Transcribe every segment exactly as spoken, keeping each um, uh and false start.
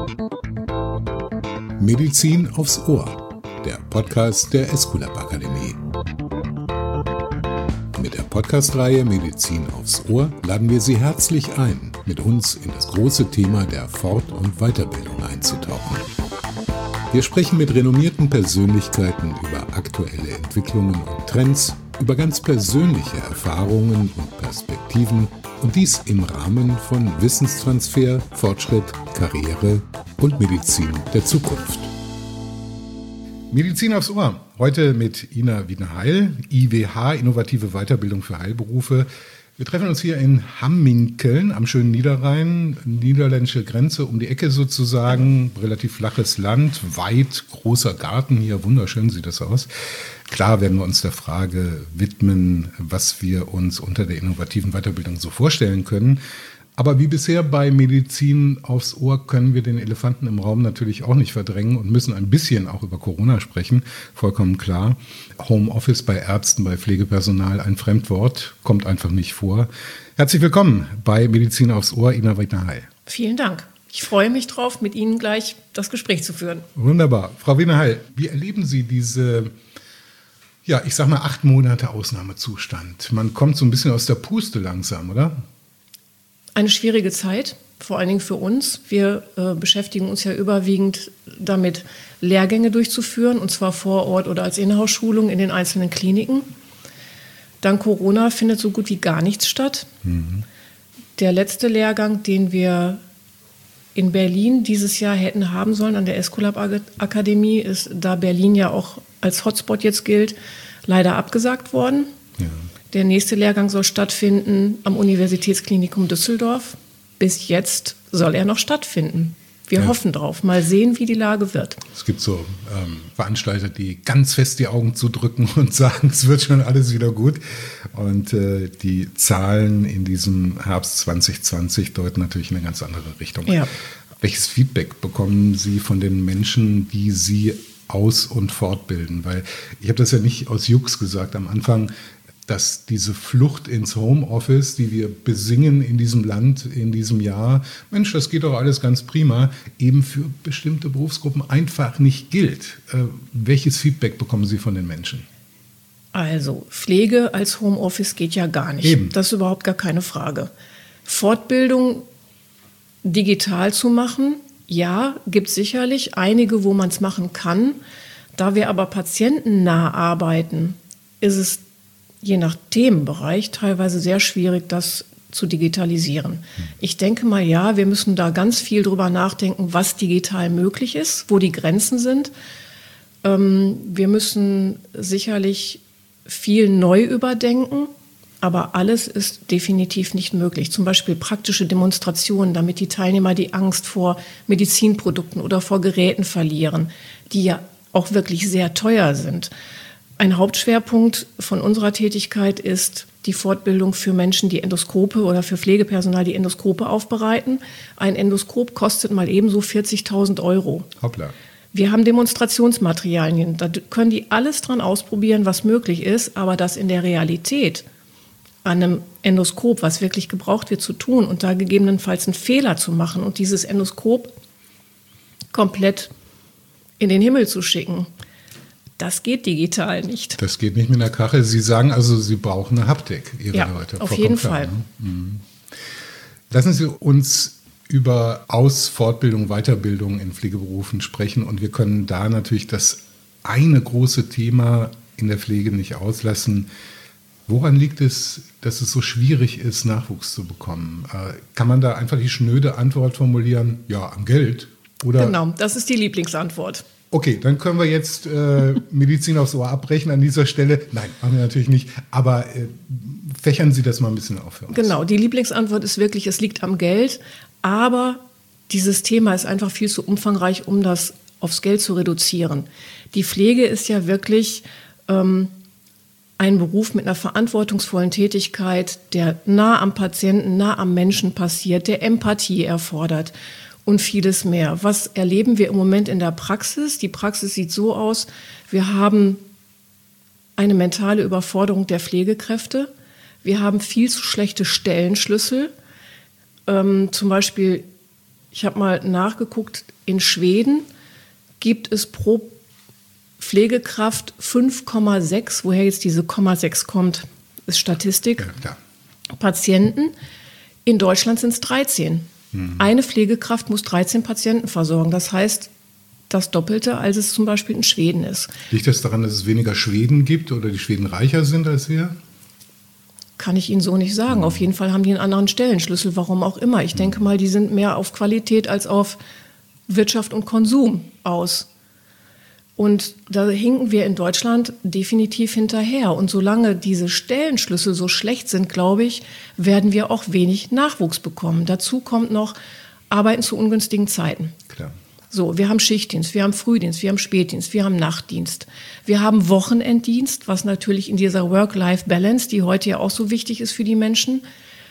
Medizin aufs Ohr, der Podcast der Esculap Akademie. Mit der Podcast-Reihe Medizin aufs Ohr laden wir Sie herzlich ein, mit uns in das große Thema der Fort- und Weiterbildung einzutauchen. Wir sprechen mit renommierten Persönlichkeiten über aktuelle Entwicklungen und Trends, über ganz persönliche Erfahrungen und Perspektiven und dies im Rahmen von Wissenstransfer, Fortschritt, Karriere und Medizin der Zukunft. Medizin aufs Ohr. Heute mit Ina Wiedner-Heil, I W H, Innovative Weiterbildung für Heilberufe. Wir treffen uns hier in Hamminkeln am schönen Niederrhein, niederländische Grenze um die Ecke sozusagen, relativ flaches Land, weit, großer Garten hier, wunderschön sieht das aus. Klar werden wir uns der Frage widmen, was wir uns unter der innovativen Weiterbildung so vorstellen können. Aber wie bisher bei Medizin aufs Ohr können wir den Elefanten im Raum natürlich auch nicht verdrängen und müssen ein bisschen auch über Corona sprechen, vollkommen klar. Homeoffice bei Ärzten, bei Pflegepersonal, ein Fremdwort, kommt einfach nicht vor. Herzlich willkommen bei Medizin aufs Ohr, Ina Wiedner-Heil. Vielen Dank. Ich freue mich drauf, mit Ihnen gleich das Gespräch zu führen. Wunderbar. Frau Wiedner-Heil, wie erleben Sie diese, ja, ich sag mal, acht Monate Ausnahmezustand? Man kommt so ein bisschen aus der Puste langsam, oder? Eine schwierige Zeit, vor allen Dingen für uns. Wir äh, beschäftigen uns ja überwiegend damit, Lehrgänge durchzuführen, und zwar vor Ort oder als Inhouse-Schulung in den einzelnen Kliniken. Dank Corona findet so gut wie gar nichts statt. Mhm. Der letzte Lehrgang, den wir in Berlin dieses Jahr hätten haben sollen an der Esculap Akademie, ist, da Berlin ja auch als Hotspot jetzt gilt, leider abgesagt worden. Ja. Der nächste Lehrgang soll stattfinden am Universitätsklinikum Düsseldorf. Bis jetzt soll er noch stattfinden. Wir ja. hoffen drauf. Mal sehen, wie die Lage wird. Es gibt so ähm, Veranstalter, die ganz fest die Augen zudrücken und sagen, es wird schon alles wieder gut. Und äh, die Zahlen in diesem Herbst zwanzig zwanzig deuten natürlich in eine ganz andere Richtung. Ja. Welches Feedback bekommen Sie von den Menschen, die Sie aus- und fortbilden? Weil ich habe das ja nicht aus Jux gesagt am Anfang, dass diese Flucht ins Homeoffice, die wir besingen in diesem Land, in diesem Jahr, Mensch, das geht doch alles ganz prima, eben für bestimmte Berufsgruppen einfach nicht gilt. Äh, welches Feedback bekommen Sie von den Menschen? Also, Pflege als Homeoffice geht ja gar nicht. Eben. Das ist überhaupt gar keine Frage. Fortbildung digital zu machen, ja, gibt sicherlich einige, wo man es machen kann. Da wir aber patientennah arbeiten, ist es je nach Themenbereich teilweise sehr schwierig, das zu digitalisieren. Ich denke mal, ja, wir müssen da ganz viel drüber nachdenken, was digital möglich ist, wo die Grenzen sind. Ähm, wir müssen sicherlich viel neu überdenken, aber alles ist definitiv nicht möglich. Zum Beispiel praktische Demonstrationen, damit die Teilnehmer die Angst vor Medizinprodukten oder vor Geräten verlieren, die ja auch wirklich sehr teuer sind. Ein Hauptschwerpunkt von unserer Tätigkeit ist die Fortbildung für Menschen, die Endoskope oder für Pflegepersonal, die Endoskope aufbereiten. Ein Endoskop kostet mal ebenso vierzigtausend Euro. Hoppla. Wir haben Demonstrationsmaterialien. Da können die alles dran ausprobieren, was möglich ist, aber das in der Realität an einem Endoskop, was wirklich gebraucht wird, zu tun und da gegebenenfalls einen Fehler zu machen und dieses Endoskop komplett in den Himmel zu schicken, das geht digital nicht. Das geht nicht mit einer Kachel. Sie sagen also, Sie brauchen eine Haptik, Ihre ja, Leute. auf jeden klar, Fall. Ne? Mhm. Lassen Sie uns über Aus-, Fortbildung, Weiterbildung in Pflegeberufen sprechen. Und wir können da natürlich das eine große Thema in der Pflege nicht auslassen. Woran liegt es, dass es so schwierig ist, Nachwuchs zu bekommen? Äh, kann man da einfach die schnöde Antwort formulieren? Ja, am Geld? Oder? Genau, das ist die Lieblingsantwort. Okay, dann können wir jetzt äh, Medizin aufs Ohr abbrechen an dieser Stelle. Nein, machen wir natürlich nicht. Aber äh, fächern Sie das mal ein bisschen auf für uns. Genau, die Lieblingsantwort ist wirklich, es liegt am Geld. Aber dieses Thema ist einfach viel zu umfangreich, um das aufs Geld zu reduzieren. Die Pflege ist ja wirklich ähm, ein Beruf mit einer verantwortungsvollen Tätigkeit, der nah am Patienten, nah am Menschen passiert, der Empathie erfordert. Und vieles mehr. Was erleben wir im Moment in der Praxis? Die Praxis sieht so aus, wir haben eine mentale Überforderung der Pflegekräfte. Wir haben viel zu schlechte Stellenschlüssel. Ähm, zum Beispiel Ich habe mal nachgeguckt, in Schweden gibt es pro Pflegekraft fünf Komma sechs, woher jetzt diese Komma sechs kommt, ist Statistik, ja, Patienten. In Deutschland sind es dreizehn. Mhm. Eine Pflegekraft muss dreizehn Patienten versorgen. Das heißt, das Doppelte, als es zum Beispiel in Schweden ist. Liegt das daran, dass es weniger Schweden gibt oder die Schweden reicher sind als wir? Kann ich Ihnen so nicht sagen. Mhm. Auf jeden Fall haben die einen anderen Stellenschlüssel, warum auch immer. Ich mhm. denke mal, die sind mehr auf Qualität als auf Wirtschaft und Konsum aus. Und da hinken wir in Deutschland definitiv hinterher. Und solange diese Stellenschlüssel so schlecht sind, glaube ich, werden wir auch wenig Nachwuchs bekommen. Dazu kommt noch Arbeiten zu ungünstigen Zeiten. Klar. So, wir haben Schichtdienst, wir haben Frühdienst, wir haben Spätdienst, wir haben Nachtdienst. Wir haben Wochenenddienst, was natürlich in dieser Work-Life-Balance, die heute ja auch so wichtig ist für die Menschen,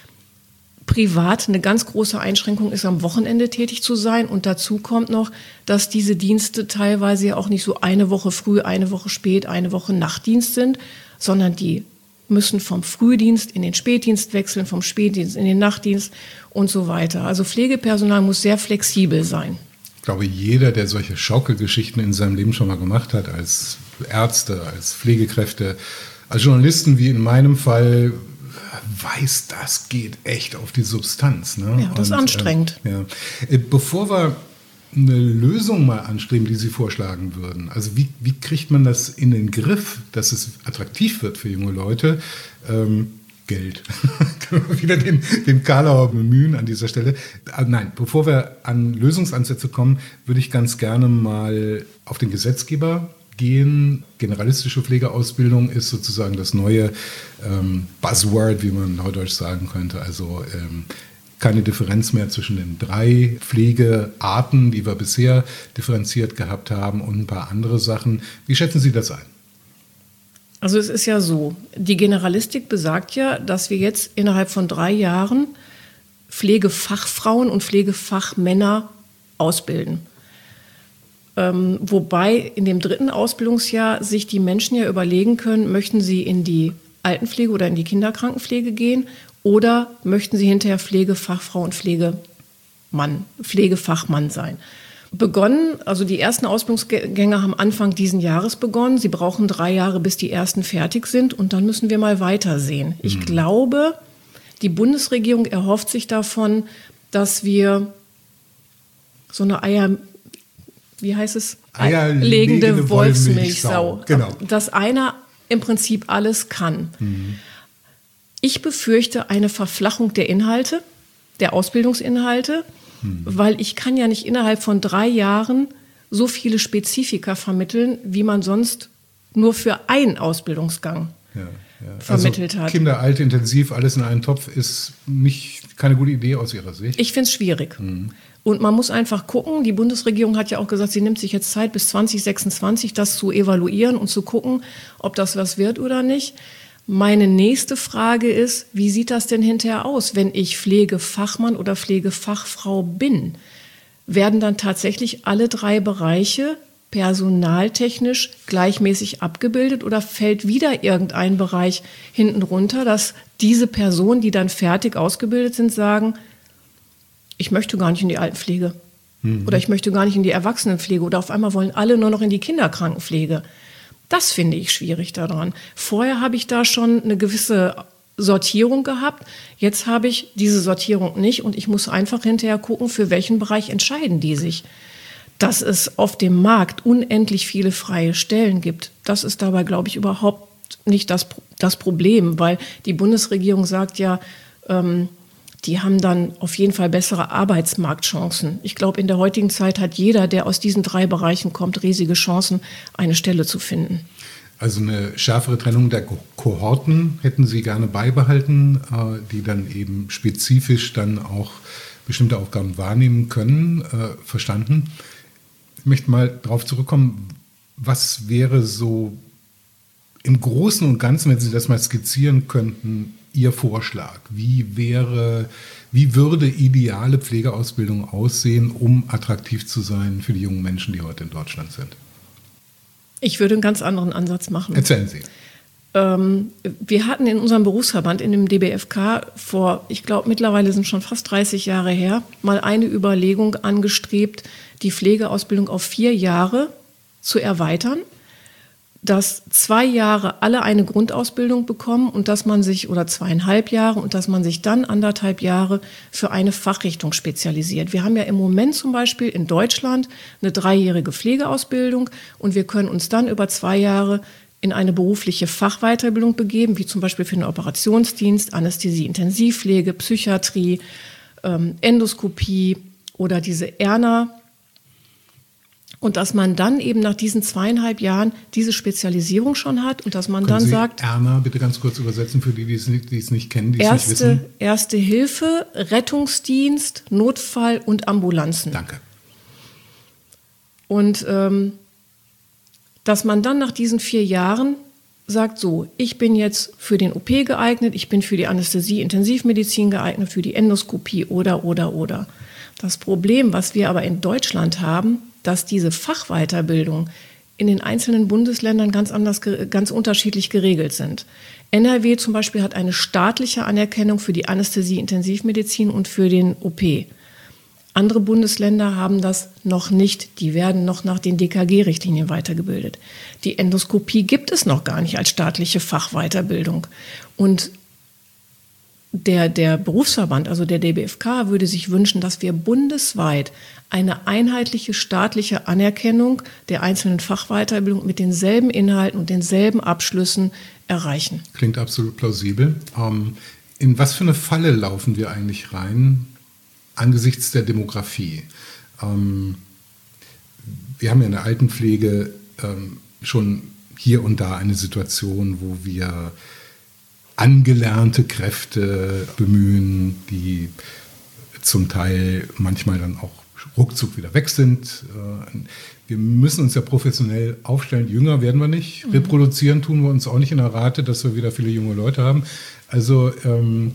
privat eine ganz große Einschränkung ist, am Wochenende tätig zu sein. Und dazu kommt noch, dass diese Dienste teilweise ja auch nicht so eine Woche früh, eine Woche spät, eine Woche Nachtdienst sind, sondern die müssen vom Frühdienst in den Spätdienst wechseln, vom Spätdienst in den Nachtdienst und so weiter. Also Pflegepersonal muss sehr flexibel sein. Ich glaube, jeder, der solche Schaukelgeschichten in seinem Leben schon mal gemacht hat, als Ärzte, als Pflegekräfte, als Journalisten, wie in meinem Fall, weiß, das geht echt auf die Substanz. Ne? Ja, das ist Und, anstrengend. Äh, ja. Bevor wir eine Lösung mal anstreben, die Sie vorschlagen würden, also wie, wie kriegt man das in den Griff, dass es attraktiv wird für junge Leute? Ähm, Geld. Können wir wieder den, den Karlauer bemühen an dieser Stelle. Ah, nein, bevor wir an Lösungsansätze kommen, würde ich ganz gerne mal auf den Gesetzgeber gehen. Generalistische Pflegeausbildung ist sozusagen das neue ähm, Buzzword, wie man neudeutsch sagen könnte. Also ähm, keine Differenz mehr zwischen den drei Pflegearten, die wir bisher differenziert gehabt haben, und ein paar andere Sachen. Wie schätzen Sie das ein? Also es ist ja so, die Generalistik besagt ja, dass wir jetzt innerhalb von drei Jahren Pflegefachfrauen und Pflegefachmänner ausbilden. Ähm, wobei in dem dritten Ausbildungsjahr sich die Menschen ja überlegen können, möchten sie in die Altenpflege oder in die Kinderkrankenpflege gehen oder möchten sie hinterher Pflegefachfrau und Pflegemann, Pflegefachmann sein. Begonnen, also die ersten Ausbildungsgänge haben Anfang diesen Jahres begonnen. Sie brauchen drei Jahre, bis die ersten fertig sind, und dann müssen wir mal weitersehen. Ich mhm. glaube, die Bundesregierung erhofft sich davon, dass wir so eine Eier, wie heißt es? Eierlegende Wolfsmilchsau. Genau. Dass einer im Prinzip alles kann. Mhm. Ich befürchte eine Verflachung der Inhalte, der Ausbildungsinhalte, hm. weil ich kann ja nicht innerhalb von drei Jahren so viele Spezifika vermitteln, wie man sonst nur für einen Ausbildungsgang ja, ja. vermittelt also hat. Kinder, Alte, Intensiv, alles in einen Topf ist nicht, keine gute Idee aus Ihrer Sicht? Ich finde es schwierig. Hm. Und man muss einfach gucken, die Bundesregierung hat ja auch gesagt, sie nimmt sich jetzt Zeit bis zwanzig sechsundzwanzig, das zu evaluieren und zu gucken, ob das was wird oder nicht. Meine nächste Frage ist, wie sieht das denn hinterher aus, wenn ich Pflegefachmann oder Pflegefachfrau bin? Werden dann tatsächlich alle drei Bereiche personaltechnisch gleichmäßig abgebildet oder fällt wieder irgendein Bereich hinten runter, dass diese Personen, die dann fertig ausgebildet sind, sagen, ich möchte gar nicht in die Altenpflege mhm. oder ich möchte gar nicht in die Erwachsenenpflege oder auf einmal wollen alle nur noch in die Kinderkrankenpflege. Das finde ich schwierig daran. Vorher habe ich da schon eine gewisse Sortierung gehabt. Jetzt habe ich diese Sortierung nicht und ich muss einfach hinterher gucken, für welchen Bereich entscheiden die sich. Dass es auf dem Markt unendlich viele freie Stellen gibt, das ist dabei, glaube ich, überhaupt nicht das, das Problem, weil die Bundesregierung sagt ja, ähm, die haben dann auf jeden Fall bessere Arbeitsmarktchancen. Ich glaube, in der heutigen Zeit hat jeder, der aus diesen drei Bereichen kommt, riesige Chancen, eine Stelle zu finden. Also eine schärfere Trennung der Kohorten hätten Sie gerne beibehalten, die dann eben spezifisch dann auch bestimmte Aufgaben wahrnehmen können. Verstanden. Ich möchte mal darauf zurückkommen, was wäre so im Großen und Ganzen, wenn Sie das mal skizzieren könnten, Ihr Vorschlag? Wie wäre, wie würde ideale Pflegeausbildung aussehen, um attraktiv zu sein für die jungen Menschen, die heute in Deutschland sind? Ich würde einen ganz anderen Ansatz machen. Erzählen Sie. ähm, wir hatten in unserem Berufsverband, in dem D B F K, vor, ich glaube, mittlerweile sind schon fast dreißig Jahre her, mal eine Überlegung angestrebt, die Pflegeausbildung auf vier Jahre zu erweitern, dass zwei Jahre alle eine Grundausbildung bekommen und dass man sich, oder zweieinhalb Jahre, und dass man sich dann anderthalb Jahre für eine Fachrichtung spezialisiert. Wir haben ja im Moment zum Beispiel in Deutschland eine dreijährige Pflegeausbildung und wir können uns dann über zwei Jahre in eine berufliche Fachweiterbildung begeben, wie zum Beispiel für den Operationsdienst, Anästhesie, Intensivpflege, Psychiatrie, ähm, Endoskopie oder diese Erna. Und dass man dann eben nach diesen zweieinhalb Jahren diese Spezialisierung schon hat und dass man Können dann Sie sagt, Erna bitte ganz kurz übersetzen für die, die es nicht, die es nicht kennen, die erste, es nicht wissen. Erste Hilfe, Rettungsdienst, Notfall und Ambulanzen. Danke. Und ähm, dass man dann nach diesen vier Jahren sagt, so, ich bin jetzt für den O P geeignet, ich bin für die Anästhesie, Intensivmedizin geeignet, für die Endoskopie oder, oder, oder. Das Problem, was wir aber in Deutschland haben, dass diese Fachweiterbildung in den einzelnen Bundesländern ganz anders, ganz unterschiedlich geregelt sind. N R W zum Beispiel hat eine staatliche Anerkennung für die Anästhesie, Intensivmedizin und für den O P. Andere Bundesländer haben das noch nicht. Die werden noch nach den D K G-Richtlinien weitergebildet. Die Endoskopie gibt es noch gar nicht als staatliche Fachweiterbildung. Und der, der Berufsverband, also der D B F K, würde sich wünschen, dass wir bundesweit eine einheitliche staatliche Anerkennung der einzelnen Fachweiterbildung mit denselben Inhalten und denselben Abschlüssen erreichen. Klingt absolut plausibel. Ähm, in was für eine Falle laufen wir eigentlich rein angesichts der Demografie? Ähm, wir haben ja in der Altenpflege ähm, schon hier und da eine Situation, wo wir angelernte Kräfte bemühen, die zum Teil manchmal dann auch ruckzuck wieder weg sind. Wir müssen uns ja professionell aufstellen. Jünger werden wir nicht. Mhm. Reproduzieren tun wir uns auch nicht in der Rate, dass wir wieder viele junge Leute haben. Also ähm,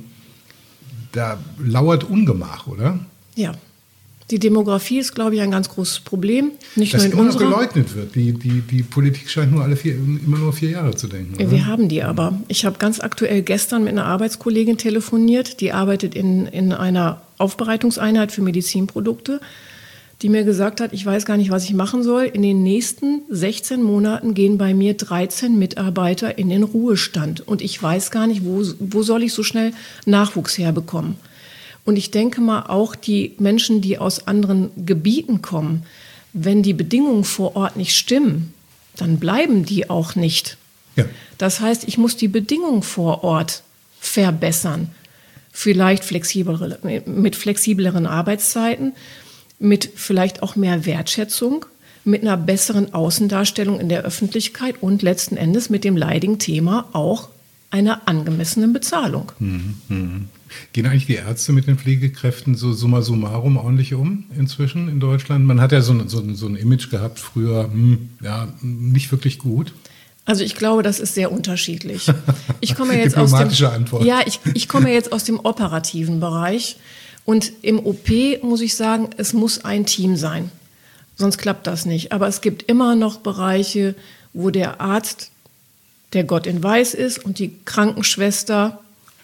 da lauert Ungemach, oder? Ja. Die Demografie ist, glaube ich, ein ganz großes Problem. Nicht das nur in immer noch unserer geleugnet wird. Die, die, die Politik scheint nur alle vier, immer nur vier Jahre zu denken. Oder? Wir haben die aber. Ich habe ganz aktuell gestern mit einer Arbeitskollegin telefoniert, die arbeitet in, in einer Aufbereitungseinheit für Medizinprodukte, die mir gesagt hat, ich weiß gar nicht, was ich machen soll. In den nächsten sechzehn Monaten gehen bei mir dreizehn Mitarbeiter in den Ruhestand. Und ich weiß gar nicht, wo, wo soll ich so schnell Nachwuchs herbekommen. Und ich denke mal, auch die Menschen, die aus anderen Gebieten kommen, wenn die Bedingungen vor Ort nicht stimmen, dann bleiben die auch nicht. Ja. Das heißt, ich muss die Bedingungen vor Ort verbessern. Vielleicht flexiblere, mit flexibleren Arbeitszeiten, mit vielleicht auch mehr Wertschätzung, mit einer besseren Außendarstellung in der Öffentlichkeit und letzten Endes mit dem leidigen Thema auch einer angemessenen Bezahlung. Mhm, mh. Gehen eigentlich die Ärzte mit den Pflegekräften so summa summarum ordentlich um inzwischen in Deutschland? Man hat ja so, so, so ein Image gehabt früher, hm, ja, nicht wirklich gut. Also ich glaube, das ist sehr unterschiedlich. Ich komme jetzt Diplomatische aus dem, Antwort. Ja, ich, ich komme jetzt aus dem operativen Bereich. Und im O P muss ich sagen, es muss ein Team sein. Sonst klappt das nicht. Aber es gibt immer noch Bereiche, wo der Arzt der Gott in Weiß ist und die Krankenschwester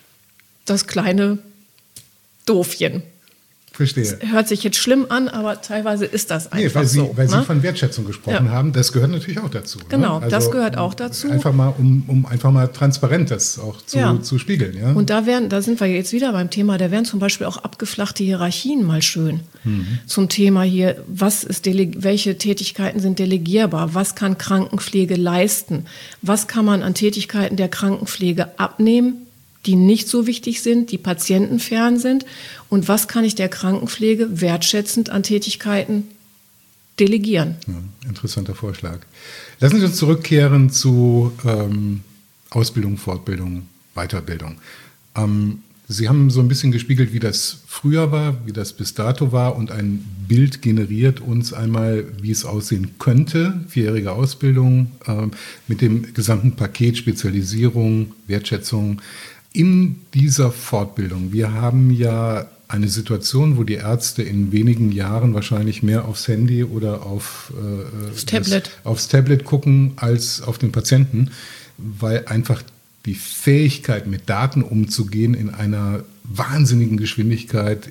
das kleine Doofchen. Verstehe. Das hört sich jetzt schlimm an, aber teilweise ist das einfach nee, weil Sie, so. Weil ne? Sie von Wertschätzung gesprochen ja. haben, das gehört natürlich auch dazu. Genau, ne? also das gehört auch dazu. Einfach mal, um, um einfach mal transparent das auch zu, ja. zu spiegeln. Ja? Und da, wären, da sind wir jetzt wieder beim Thema, da wären zum Beispiel auch abgeflachte Hierarchien mal schön. Mhm. Zum Thema hier, was ist dele- welche Tätigkeiten sind delegierbar, was kann Krankenpflege leisten, was kann man an Tätigkeiten der Krankenpflege abnehmen, die nicht so wichtig sind, die patientenfern sind, und was kann ich der Krankenpflege wertschätzend an Tätigkeiten delegieren. Ja, interessanter Vorschlag. Lassen Sie uns zurückkehren zu ähm, Ausbildung, Fortbildung, Weiterbildung. Ähm, Sie haben so ein bisschen gespiegelt, wie das früher war, wie das bis dato war, und ein Bild generiert uns einmal, wie es aussehen könnte. Vierjährige Ausbildung ähm, mit dem gesamten Paket Spezialisierung, Wertschätzung. In dieser Fortbildung, wir haben ja eine Situation, wo die Ärzte in wenigen Jahren wahrscheinlich mehr aufs Handy oder auf, äh, das Tablet. Das, aufs Tablet gucken als auf den Patienten, weil einfach die Fähigkeit, mit Daten umzugehen, in einer wahnsinnigen Geschwindigkeit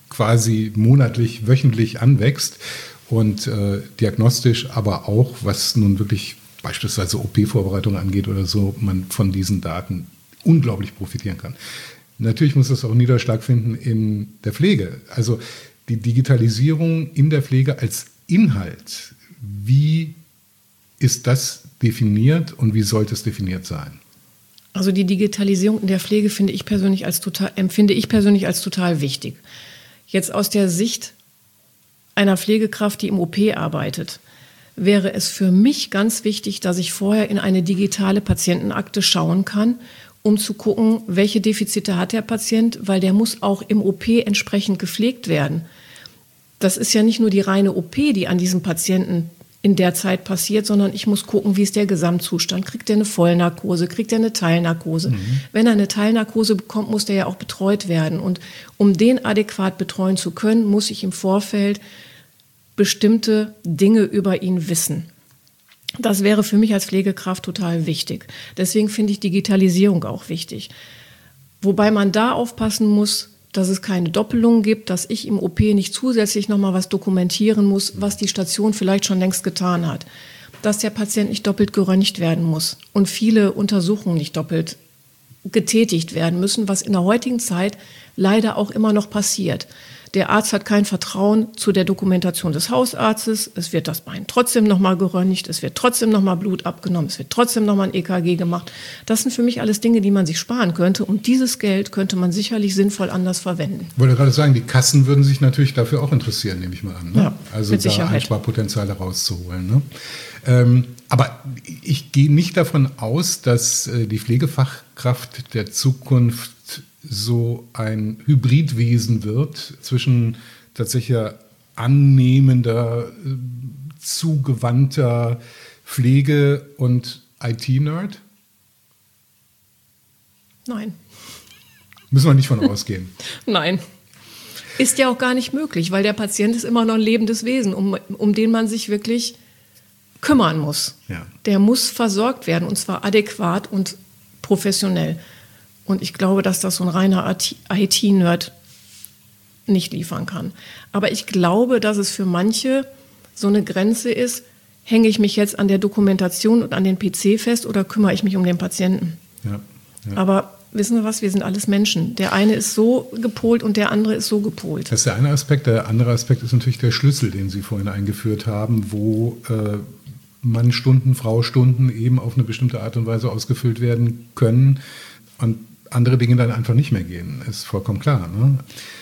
quasi monatlich, wöchentlich anwächst und äh, diagnostisch, aber auch, was nun wirklich beispielsweise O P-Vorbereitung angeht oder so, man von diesen Daten unglaublich profitieren kann. Natürlich muss das auch Niederschlag finden in der Pflege. Also die Digitalisierung in der Pflege als Inhalt, wie ist das definiert und wie sollte es definiert sein? Also die Digitalisierung in der Pflege finde ich persönlich als total, empfinde ich persönlich als total wichtig. Jetzt aus der Sicht einer Pflegekraft, die im O P arbeitet, wäre es für mich ganz wichtig, dass ich vorher in eine digitale Patientenakte schauen kann, um zu gucken, welche Defizite hat der Patient, weil der muss auch im O P entsprechend gepflegt werden. Das ist ja nicht nur die reine O P, die an diesem Patienten in der Zeit passiert, sondern ich muss gucken, wie ist der Gesamtzustand. Kriegt er eine Vollnarkose, kriegt er eine Teilnarkose? Mhm. Wenn er eine Teilnarkose bekommt, muss der ja auch betreut werden. Und um den adäquat betreuen zu können, muss ich im Vorfeld bestimmte Dinge über ihn wissen. Das wäre für mich als Pflegekraft total wichtig. Deswegen finde ich Digitalisierung auch wichtig. Wobei man da aufpassen muss, dass es keine Doppelungen gibt, dass ich im O P nicht zusätzlich nochmal was dokumentieren muss, was die Station vielleicht schon längst getan hat. Dass der Patient nicht doppelt geröntgt werden muss und viele Untersuchungen nicht doppelt getätigt werden müssen, was in der heutigen Zeit leider auch immer noch passiert. Der Arzt hat kein Vertrauen zu der Dokumentation des Hausarztes. Es wird das Bein trotzdem nochmal geröntgt, es wird trotzdem nochmal Blut abgenommen, es wird trotzdem nochmal ein E K G gemacht. Das sind für mich alles Dinge, die man sich sparen könnte. Und dieses Geld könnte man sicherlich sinnvoll anders verwenden. Ich wollte gerade sagen, die Kassen würden sich natürlich dafür auch interessieren, nehme ich mal an. Ne? Ja, also mit da Sicherheit. Einsparpotenziale rauszuholen. Ne? Ähm, aber ich gehe nicht davon aus, dass äh, die Pflegefachkraft der Zukunft so ein Hybridwesen wird zwischen tatsächlich annehmender, zugewandter Pflege und I T-Nerd? Nein. Müssen wir nicht von ausgehen. Nein. Ist ja auch gar nicht möglich, weil der Patient ist immer noch ein lebendes Wesen, um, um den man sich wirklich kümmern muss. Ja. Der muss versorgt werden, und zwar adäquat und professionell. Und ich glaube, dass das so ein reiner I T-Nerd nicht liefern kann. Aber ich glaube, dass es für manche so eine Grenze ist, hänge ich mich jetzt an der Dokumentation und an den P C fest oder kümmere ich mich um den Patienten? Ja, ja. Aber wissen Sie was, wir sind alles Menschen. Der eine ist so gepolt und der andere ist so gepolt. Das ist der eine Aspekt. Der andere Aspekt ist natürlich der Schlüssel, den Sie vorhin eingeführt haben, wo äh, Mannstunden, Fraustunden eben auf eine bestimmte Art und Weise ausgefüllt werden können und andere Dinge dann einfach nicht mehr gehen. Ist vollkommen klar. Ne?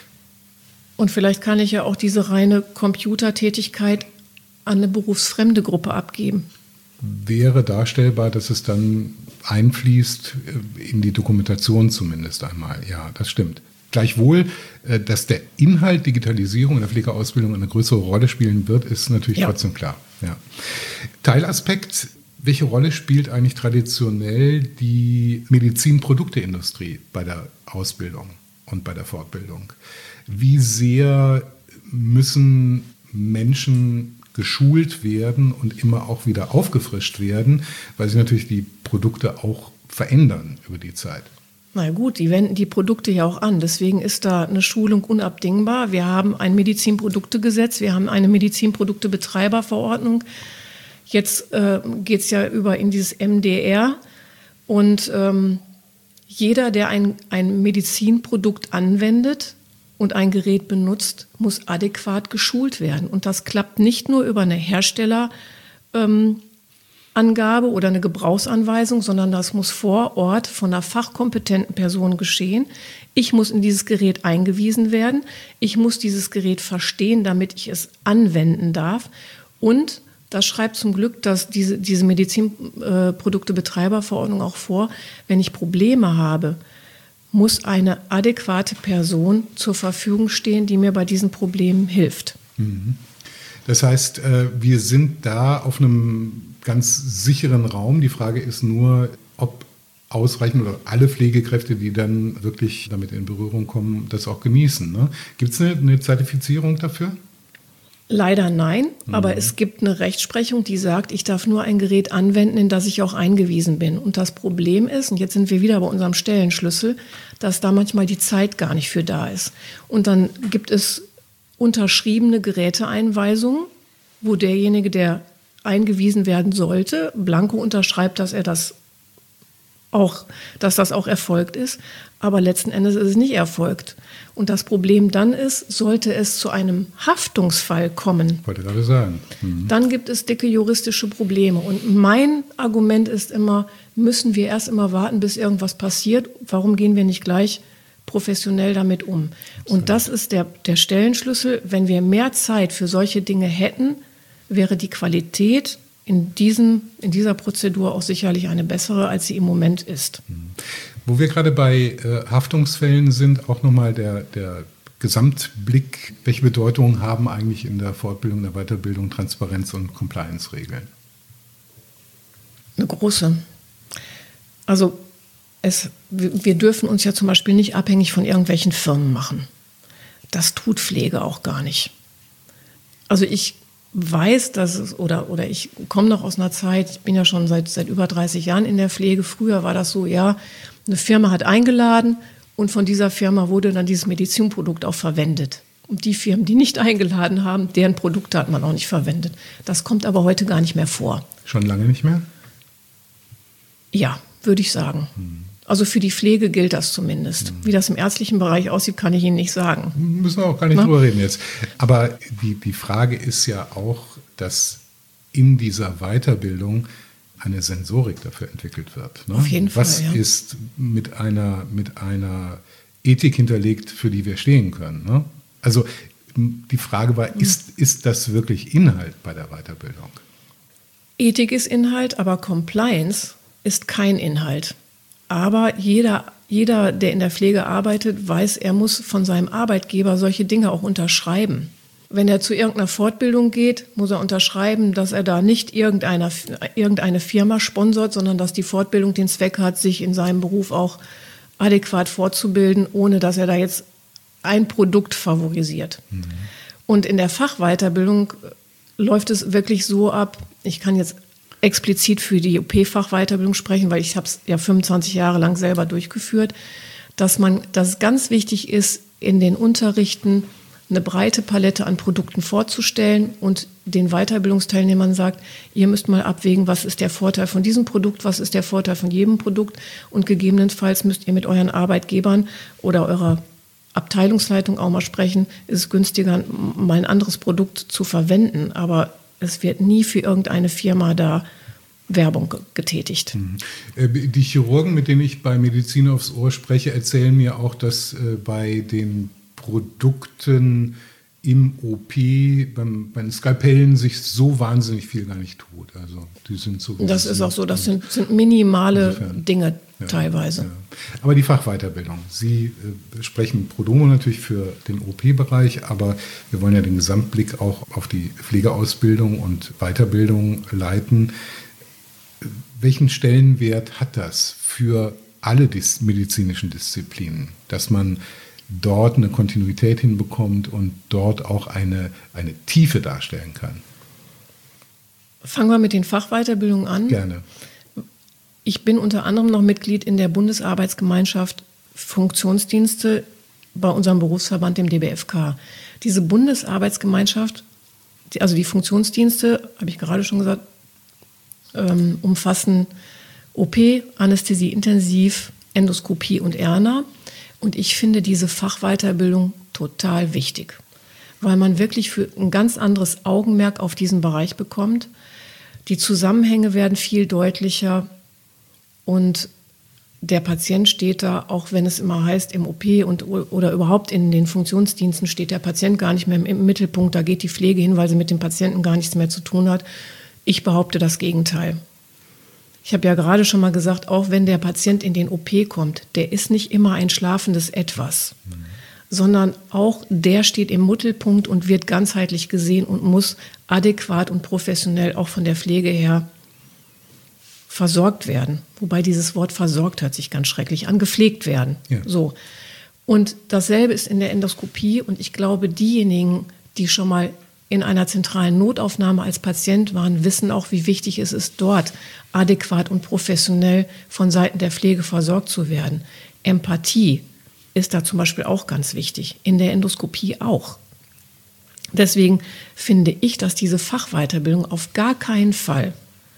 Und vielleicht kann ich ja auch diese reine Computertätigkeit an eine berufsfremde Gruppe abgeben. Wäre darstellbar, dass es dann einfließt in die Dokumentation zumindest einmal. Ja, das stimmt. Gleichwohl, dass der Inhalt Digitalisierung in der Pflegeausbildung eine größere Rolle spielen wird, ist natürlich ja. trotzdem klar. Ja. Teilaspekt: Welche Rolle spielt eigentlich traditionell die Medizinprodukteindustrie bei der Ausbildung und bei der Fortbildung? Wie sehr müssen Menschen geschult werden und immer auch wieder aufgefrischt werden, weil sich natürlich die Produkte auch verändern über die Zeit? Na gut, die wenden die Produkte ja auch an. Deswegen ist da eine Schulung unabdingbar. Wir haben ein Medizinproduktegesetz, wir haben eine Medizinproduktebetreiberverordnung. Jetzt äh, geht es ja über in dieses M D R. Und ähm, jeder, der ein, ein Medizinprodukt anwendet und ein Gerät benutzt, muss adäquat geschult werden. Und das klappt nicht nur über eine Herstellerangabe ähm, oder eine Gebrauchsanweisung, sondern das muss vor Ort von einer fachkompetenten Person geschehen. Ich muss in dieses Gerät eingewiesen werden. Ich muss dieses Gerät verstehen, damit ich es anwenden darf. Und das schreibt zum Glück dass diese, diese Medizinproduktebetreiberverordnung auch vor, wenn ich Probleme habe, muss eine adäquate Person zur Verfügung stehen, die mir bei diesen Problemen hilft. Das heißt, wir sind da auf einem ganz sicheren Raum. Die Frage ist nur, ob ausreichend oder alle Pflegekräfte, die dann wirklich damit in Berührung kommen, das auch genießen. Ne? Gibt es eine, eine Zertifizierung dafür? Leider nein, mhm. aber es gibt eine Rechtsprechung, die sagt, ich darf nur ein Gerät anwenden, in das ich auch eingewiesen bin. Und das Problem ist, und jetzt sind wir wieder bei unserem Stellenschlüssel, dass da manchmal die Zeit gar nicht für da ist. Und dann gibt es unterschriebene Geräteeinweisungen, wo derjenige, der eingewiesen werden sollte, blanko unterschreibt, dass er das auch, dass das auch erfolgt ist. Aber letzten Endes ist es nicht erfolgt. Und das Problem dann ist, sollte es zu einem Haftungsfall kommen, wollte gerade sagen. Mhm. Dann gibt es dicke juristische Probleme. Und mein Argument ist immer, müssen wir erst immer warten, bis irgendwas passiert. Warum gehen wir nicht gleich professionell damit um? Absolut. Und das ist der, der Stellenschlüssel. Wenn wir mehr Zeit für solche Dinge hätten, wäre die Qualität in, diesem, in dieser Prozedur auch sicherlich eine bessere, als sie im Moment ist. Mhm. Wo wir gerade bei äh, Haftungsfällen sind, auch nochmal der, der Gesamtblick. Welche Bedeutung haben eigentlich in der Fortbildung, der Weiterbildung Transparenz- und Compliance-Regeln? Eine große. Also es, wir dürfen uns ja zum Beispiel nicht abhängig von irgendwelchen Firmen machen. Das tut Pflege auch gar nicht. Also ich weiß, dass es, oder, oder ich komme noch aus einer Zeit, ich bin ja schon seit, seit über dreißig Jahren in der Pflege. Früher war das so, ja, eine Firma hat eingeladen und von dieser Firma wurde dann dieses Medizinprodukt auch verwendet. Und die Firmen, die nicht eingeladen haben, deren Produkte hat man auch nicht verwendet. Das kommt aber heute gar nicht mehr vor. Schon lange nicht mehr? Ja, würde ich sagen. Hm. Also für die Pflege gilt das zumindest. Hm. Wie das im ärztlichen Bereich aussieht, kann ich Ihnen nicht sagen. Müssen wir auch gar nicht Na? drüber reden jetzt. Aber die, die Frage ist ja auch, dass in dieser Weiterbildung eine Sensorik dafür entwickelt wird. Ne? Auf jeden Fall, Was ja. ist mit einer, mit einer Ethik hinterlegt, für die wir stehen können? Ne? Also die Frage war, mhm. ist, ist das wirklich Inhalt bei der Weiterbildung? Ethik ist Inhalt, aber Compliance ist kein Inhalt. Aber jeder, jeder, der in der Pflege arbeitet, weiß, er muss von seinem Arbeitgeber solche Dinge auch unterschreiben. Wenn er zu irgendeiner Fortbildung geht, muss er unterschreiben, dass er da nicht irgendeine, irgendeine Firma sponsort, sondern dass die Fortbildung den Zweck hat, sich in seinem Beruf auch adäquat fortzubilden, ohne dass er da jetzt ein Produkt favorisiert. Mhm. Und in der Fachweiterbildung läuft es wirklich so ab, ich kann jetzt explizit für die O P-Fachweiterbildung sprechen, weil ich habe es ja fünfundzwanzig Jahre lang selber durchgeführt, dass man, dass es ganz wichtig ist, in den Unterrichten eine breite Palette an Produkten vorzustellen und den Weiterbildungsteilnehmern sagt, ihr müsst mal abwägen, was ist der Vorteil von diesem Produkt, was ist der Vorteil von jedem Produkt und gegebenenfalls müsst ihr mit euren Arbeitgebern oder eurer Abteilungsleitung auch mal sprechen, ist es günstiger, mal ein anderes Produkt zu verwenden, aber es wird nie für irgendeine Firma da Werbung getätigt. Die Chirurgen, mit denen ich bei Medizin aufs Ohr spreche, erzählen mir auch, dass bei den Produkten im O P, beim, bei den Skalpellen sich so wahnsinnig viel gar nicht tut. Also die sind so. Das ist auch so, das sind, sind minimale insofern, Dinge ja, teilweise. Ja. Aber die Fachweiterbildung, Sie äh, sprechen pro domo natürlich für den O P-Bereich, aber wir wollen ja den Gesamtblick auch auf die Pflegeausbildung und Weiterbildung leiten. Welchen Stellenwert hat das für alle dis- medizinischen Disziplinen, dass man dort eine Kontinuität hinbekommt und dort auch eine, eine Tiefe darstellen kann? Fangen wir mit den Fachweiterbildungen an. Gerne. Ich bin unter anderem noch Mitglied in der Bundesarbeitsgemeinschaft Funktionsdienste bei unserem Berufsverband, dem D B F K. Diese Bundesarbeitsgemeinschaft, also die Funktionsdienste, habe ich gerade schon gesagt, ähm, umfassen O P, Anästhesie intensiv, Endoskopie und Erna. Und ich finde diese Fachweiterbildung total wichtig, weil man wirklich für ein ganz anderes Augenmerk auf diesen Bereich bekommt. Die Zusammenhänge werden viel deutlicher und der Patient steht da, auch wenn es immer heißt, im O P und, oder überhaupt in den Funktionsdiensten steht der Patient gar nicht mehr im Mittelpunkt. Da geht die Pflege hin, weil sie mit dem Patienten gar nichts mehr zu tun hat. Ich behaupte das Gegenteil. Ich habe ja gerade schon mal gesagt, auch wenn der Patient in den O P kommt, der ist nicht immer ein schlafendes Etwas, mhm. sondern auch der steht im Mittelpunkt und wird ganzheitlich gesehen und muss adäquat und professionell auch von der Pflege her versorgt werden. Wobei dieses Wort versorgt hört sich ganz schrecklich an, gepflegt werden. Ja. So. Und dasselbe ist in der Endoskopie. Und ich glaube, diejenigen, die schon mal in einer zentralen Notaufnahme als Patient waren, wissen auch, wie wichtig es ist, dort adäquat und professionell von Seiten der Pflege versorgt zu werden. Empathie ist da zum Beispiel auch ganz wichtig, in der Endoskopie auch. Deswegen finde ich, dass diese Fachweiterbildung auf gar keinen Fall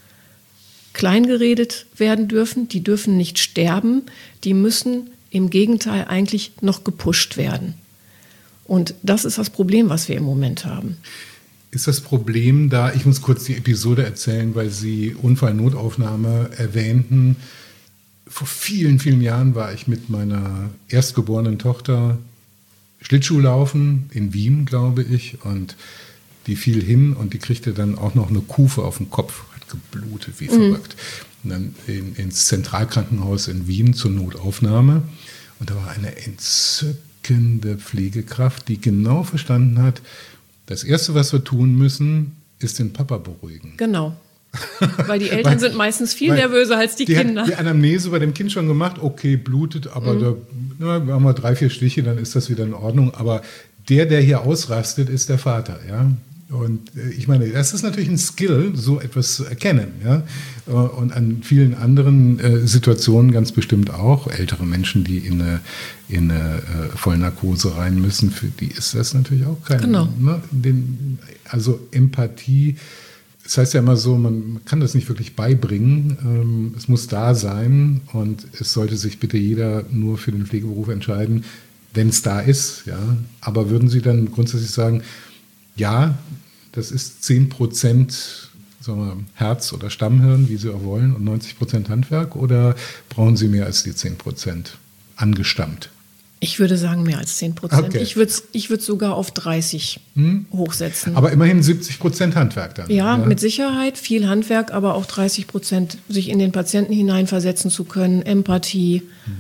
kleingeredet werden dürfen. Die dürfen nicht sterben, die müssen im Gegenteil eigentlich noch gepusht werden. Und das ist das Problem, was wir im Moment haben. Ist das Problem da, ich muss kurz die Episode erzählen, weil Sie Unfallnotaufnahme erwähnten. Vor vielen, vielen Jahren war ich mit meiner erstgeborenen Tochter Schlittschuhlaufen in Wien, glaube ich, und die fiel hin und die kriegte dann auch noch eine Kufe auf den Kopf, hat geblutet wie verrückt. Mhm. Und dann in, ins Zentralkrankenhaus in Wien zur Notaufnahme und da war eine entzückende Pflegekraft, die genau verstanden hat, das Erste, was wir tun müssen, ist den Papa beruhigen. Genau. Weil die Eltern weil, sind meistens viel nervöser als die, die Kinder. Hat die Anamnese bei dem Kind schon gemacht, okay, blutet, aber mhm. da na, haben wir drei, vier Stiche, dann ist das wieder in Ordnung. Aber der, der hier ausrastet, ist der Vater. Ja? Und äh, ich meine, das ist natürlich ein Skill, so etwas zu erkennen. Ja? Und an vielen anderen äh, Situationen ganz bestimmt auch. Ältere Menschen, die in eine, in eine äh, Vollnarkose rein müssen, für die ist das natürlich auch kein... Genau. Ne? Den, also Empathie... Das heißt ja immer so, man kann das nicht wirklich beibringen. Ähm, es muss da sein und es sollte sich bitte jeder nur für den Pflegeberuf entscheiden, wenn es da ist. Ja. Aber würden Sie dann grundsätzlich sagen, ja, das ist zehn Prozent sagen wir, Herz oder Stammhirn, wie Sie auch wollen, und neunzig Prozent Handwerk? Oder brauchen Sie mehr als die zehn Prozent angestammt? Ich würde sagen mehr als zehn Prozent. Okay. Ich würde es ich würd sogar auf dreißig hm? hochsetzen. Aber immerhin siebzig Prozent Handwerk dann. Ja, ja, mit Sicherheit. Viel Handwerk, aber auch dreißig Prozent sich in den Patienten hineinversetzen zu können. Empathie. Hm.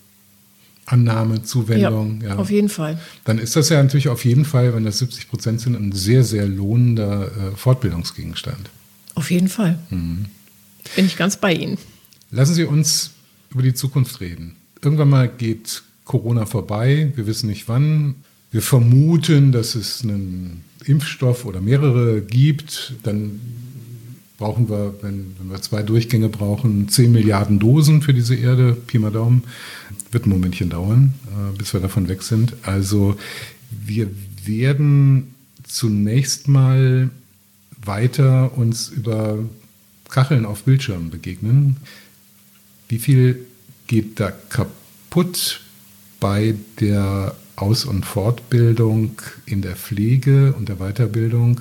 Annahme, Zuwendung. Ja, ja, auf jeden Fall. Dann ist das ja natürlich auf jeden Fall, wenn das siebzig Prozent sind, ein sehr, sehr lohnender äh, Fortbildungsgegenstand. Auf jeden Fall. Hm. Bin ich ganz bei Ihnen. Lassen Sie uns über die Zukunft reden. Irgendwann mal geht Corona vorbei, wir wissen nicht wann. Wir vermuten, dass es einen Impfstoff oder mehrere gibt. Dann brauchen wir, wenn, wenn wir zwei Durchgänge brauchen, zehn Milliarden Dosen für diese Erde. Pi mal Daumen. Wird ein Momentchen dauern, äh, bis wir davon weg sind. Also wir werden zunächst mal weiter uns über Kacheln auf Bildschirmen begegnen. Wie viel geht da kaputt bei der Aus- und Fortbildung in der Pflege und der Weiterbildung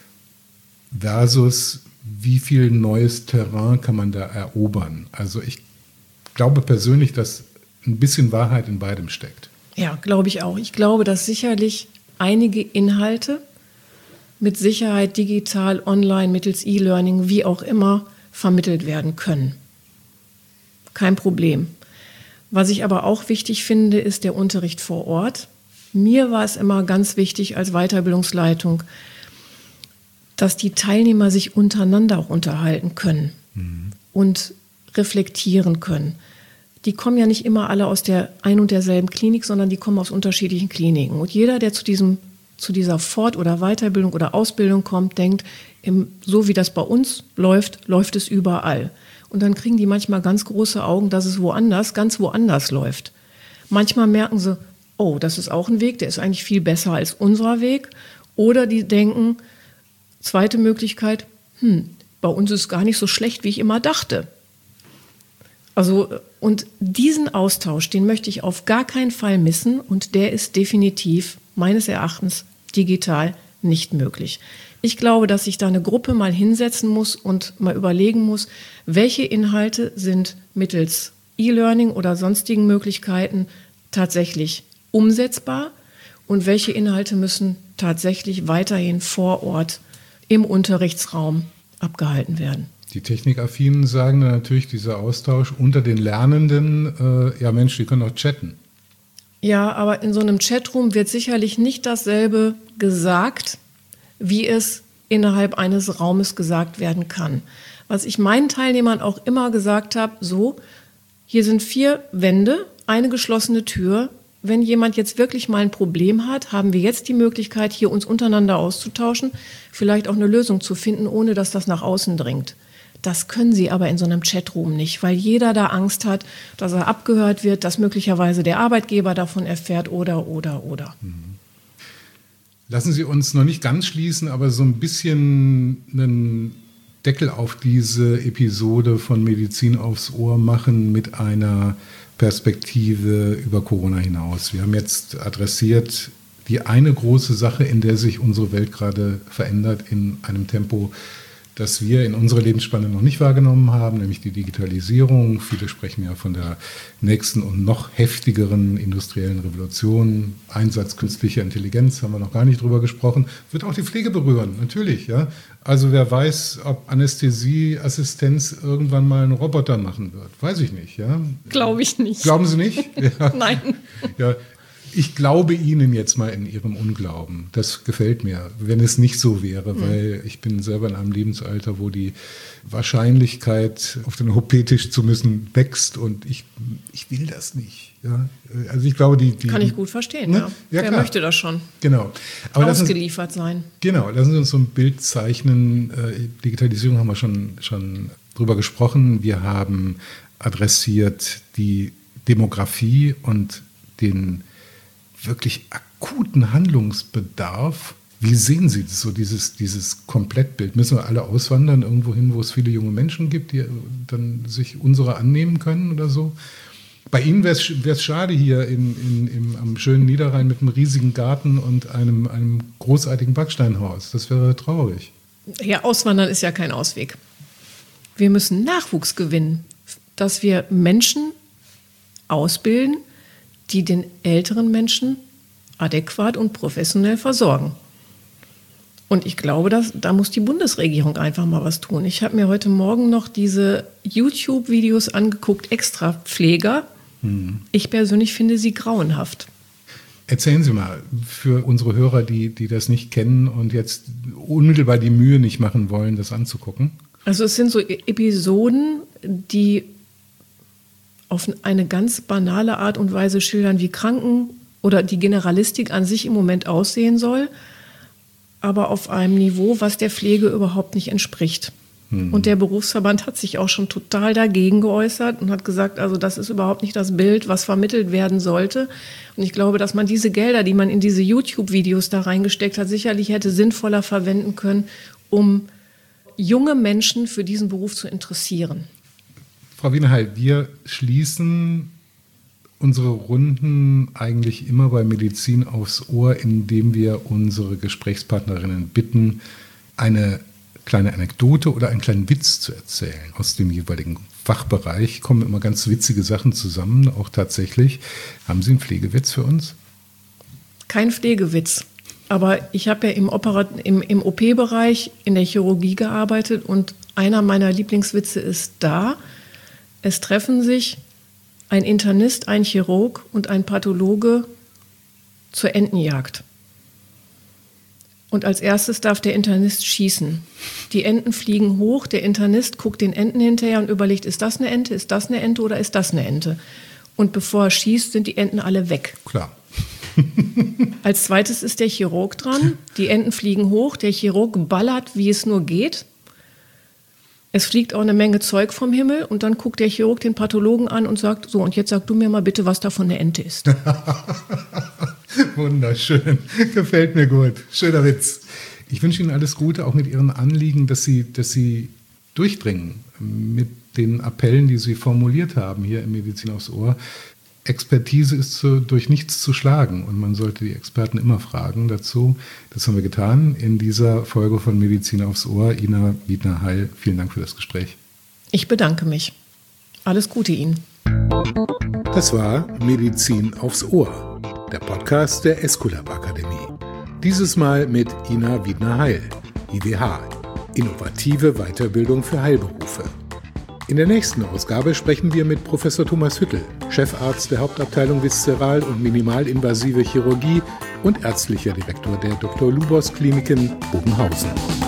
versus wie viel neues Terrain kann man da erobern? Also ich glaube persönlich, dass ein bisschen Wahrheit in beidem steckt. Ja, glaube ich auch. Ich glaube, dass sicherlich einige Inhalte mit Sicherheit digital, online, mittels E-Learning, wie auch immer, vermittelt werden können. Kein Problem. Was ich aber auch wichtig finde, ist der Unterricht vor Ort. Mir war es immer ganz wichtig als Weiterbildungsleitung, dass die Teilnehmer sich untereinander auch unterhalten können mhm. und reflektieren können. Die kommen ja nicht immer alle aus der ein und derselben Klinik, sondern die kommen aus unterschiedlichen Kliniken. Und jeder, der zu diesem, zu dieser Fort- oder Weiterbildung oder Ausbildung kommt, denkt, im, so wie das bei uns läuft, läuft es überall. Und dann kriegen die manchmal ganz große Augen, dass es woanders, ganz woanders läuft. Manchmal merken sie, oh, das ist auch ein Weg, der ist eigentlich viel besser als unser Weg. Oder die denken, zweite Möglichkeit, hm, bei uns ist es gar nicht so schlecht, wie ich immer dachte. Also, und diesen Austausch, den möchte ich auf gar keinen Fall missen und der ist definitiv meines Erachtens digital nicht möglich. Ich glaube, dass sich da eine Gruppe mal hinsetzen muss und mal überlegen muss, welche Inhalte sind mittels E-Learning oder sonstigen Möglichkeiten tatsächlich umsetzbar und welche Inhalte müssen tatsächlich weiterhin vor Ort im Unterrichtsraum abgehalten werden. Die Technikaffinen sagen dann natürlich, dieser Austausch unter den Lernenden, äh, ja Mensch, die können auch chatten. Ja, aber in so einem Chatroom wird sicherlich nicht dasselbe gesagt, wie es innerhalb eines Raumes gesagt werden kann. Was ich meinen Teilnehmern auch immer gesagt habe, so, hier sind vier Wände, eine geschlossene Tür. Wenn jemand jetzt wirklich mal ein Problem hat, haben wir jetzt die Möglichkeit, hier uns untereinander auszutauschen, vielleicht auch eine Lösung zu finden, ohne dass das nach außen dringt. Das können Sie aber in so einem Chatroom nicht, weil jeder da Angst hat, dass er abgehört wird, dass möglicherweise der Arbeitgeber davon erfährt oder, oder, oder. Lassen Sie uns noch nicht ganz schließen, aber so ein bisschen einen Deckel auf diese Episode von Medizin aufs Ohr machen mit einer Perspektive über Corona hinaus. Wir haben jetzt adressiert die eine große Sache, in der sich unsere Welt gerade verändert in einem Tempo, das wir in unserer Lebensspanne noch nicht wahrgenommen haben, nämlich die Digitalisierung. Viele sprechen ja von der nächsten und noch heftigeren industriellen Revolution. Einsatz künstlicher Intelligenz, haben wir noch gar nicht drüber gesprochen. Wird auch die Pflege berühren, natürlich. Ja. Also wer weiß, ob Anästhesieassistenz irgendwann mal einen Roboter machen wird. Weiß ich nicht. Ja. Glaube ich nicht. Glauben Sie nicht? Ja. Nein. Ja. Ich glaube Ihnen jetzt mal in Ihrem Unglauben. Das gefällt mir, wenn es nicht so wäre, mhm. weil ich bin selber in einem Lebensalter, wo die Wahrscheinlichkeit, auf den O P-Tisch zu müssen, wächst und ich, ich will das nicht. Ja? Also ich glaube, die, die kann ich gut verstehen. Ne? Ja. Ja, Wer klar. möchte das schon? Genau. Aber ausgeliefert uns, sein. Genau. Lassen Sie uns so ein Bild zeichnen. Digitalisierung haben wir schon schon drüber gesprochen. Wir haben adressiert die Demografie und den wirklich akuten Handlungsbedarf. Wie sehen Sie das, so dieses, dieses Komplettbild? Müssen wir alle auswandern irgendwo hin, wo es viele junge Menschen gibt, die dann sich unserer annehmen können oder so? Bei Ihnen wäre es schade hier in, in, im, am schönen Niederrhein mit einem riesigen Garten und einem, einem großartigen Backsteinhaus. Das wäre traurig. Ja, auswandern ist ja kein Ausweg. Wir müssen Nachwuchs gewinnen, dass wir Menschen ausbilden, die den älteren Menschen adäquat und professionell versorgen. Und ich glaube, dass, da muss die Bundesregierung einfach mal was tun. Ich habe mir heute Morgen noch diese YouTube-Videos angeguckt, Extrapfleger. Hm. Ich persönlich finde sie grauenhaft. Erzählen Sie mal für unsere Hörer, die, die das nicht kennen und jetzt unmittelbar die Mühe nicht machen wollen, das anzugucken. Also es sind so Episoden, die auf eine ganz banale Art und Weise schildern, wie Kranken- oder die Generalistik an sich im Moment aussehen soll, aber auf einem Niveau, was der Pflege überhaupt nicht entspricht. Hm. Und der Berufsverband hat sich auch schon total dagegen geäußert und hat gesagt, also das ist überhaupt nicht das Bild, was vermittelt werden sollte. Und ich glaube, dass man diese Gelder, die man in diese YouTube-Videos da reingesteckt hat, sicherlich hätte sinnvoller verwenden können, um junge Menschen für diesen Beruf zu interessieren. Frau Wienerheil, wir schließen unsere Runden eigentlich immer bei Medizin aufs Ohr, indem wir unsere Gesprächspartnerinnen bitten, eine kleine Anekdote oder einen kleinen Witz zu erzählen aus dem jeweiligen Fachbereich. Kommen immer ganz witzige Sachen zusammen, auch tatsächlich. Haben Sie einen Pflegewitz für uns? Kein Pflegewitz. Aber ich habe ja im, Operat- im, im O P-Bereich in der Chirurgie gearbeitet und einer meiner Lieblingswitze ist da. Es treffen sich ein Internist, ein Chirurg und ein Pathologe zur Entenjagd. Und als erstes darf der Internist schießen. Die Enten fliegen hoch, der Internist guckt den Enten hinterher und überlegt, ist das eine Ente, ist das eine Ente oder ist das eine Ente? Und bevor er schießt, sind die Enten alle weg. Klar. Als zweites ist der Chirurg dran. Die Enten fliegen hoch, der Chirurg ballert, wie es nur geht. Es fliegt auch eine Menge Zeug vom Himmel und dann guckt der Chirurg den Pathologen an und sagt, so, und jetzt sag du mir mal bitte, was davon eine Ente ist. Wunderschön, gefällt mir gut, schöner Witz. Ich wünsche Ihnen alles Gute, auch mit Ihren Anliegen, dass Sie, dass Sie durchdringen mit den Appellen, die Sie formuliert haben hier im Medizin aufs Ohr. Expertise ist zu, durch nichts zu schlagen und man sollte die Experten immer fragen dazu. Das haben wir getan in dieser Folge von Medizin aufs Ohr. Ina Wiedner-Heil, vielen Dank für das Gespräch. Ich bedanke mich. Alles Gute Ihnen. Das war Medizin aufs Ohr, der Podcast der Esculap Akademie. Dieses Mal mit Ina Wiedner-Heil, I W H, innovative Weiterbildung für Heilberufe. In der nächsten Ausgabe sprechen wir mit Professor Thomas Hüttel, Chefarzt der Hauptabteilung Viszeral- und Minimalinvasive Chirurgie und ärztlicher Direktor der Doktor Lubos Kliniken Bogenhausen.